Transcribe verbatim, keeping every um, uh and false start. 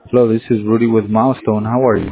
Hello, this is Rudy with Milestone. How are you?